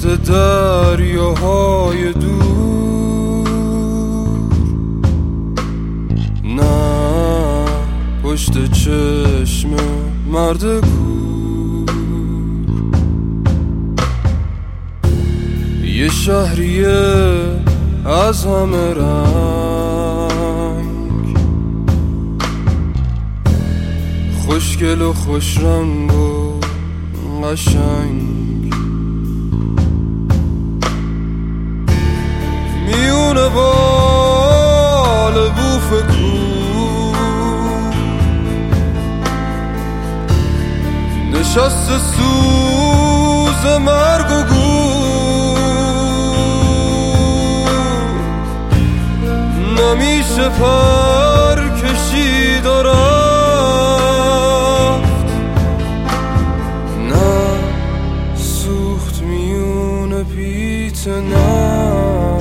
پشت دریاهای دور، نه پشت چشم مرد کور. یه شهریه از همه رنگ، خوشگل و خوش رنگ و قشنگ، میونه بال بوف کور، نشست سوز مرگ و گور، نمیشه پر کشید و رفت، نه سوخت میون پیت نفت.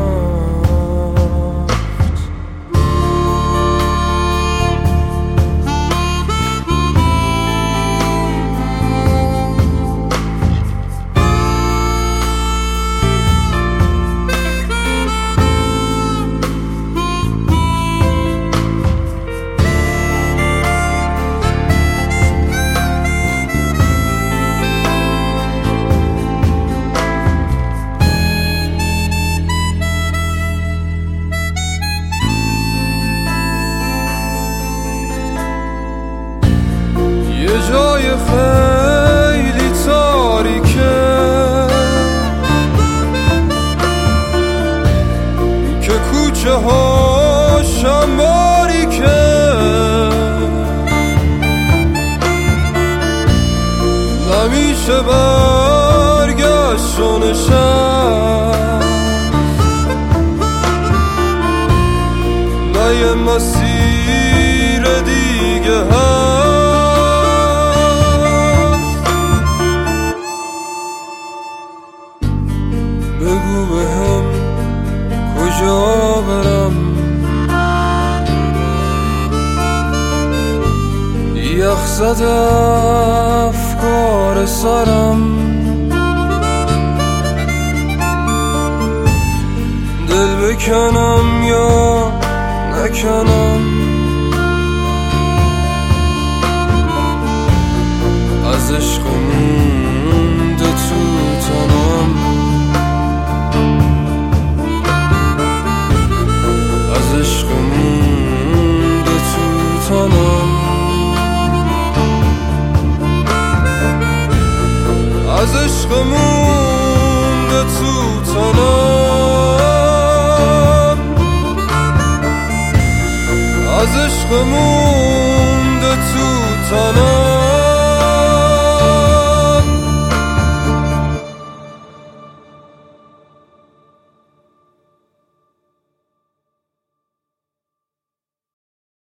جای خیلی تاریکه که کوچه هاشم باریکه، نمیشه برگشت و نشست، نه یه مسیر دیگه هست. بگو بهم کجا برم، یخ زده افکار سرم، دل بکنم یا نکنم، از عشق مونده تو تنم، از عشق مونده تو تنم، از عشق مونده تو تنم، از عشق مونده تو تنم.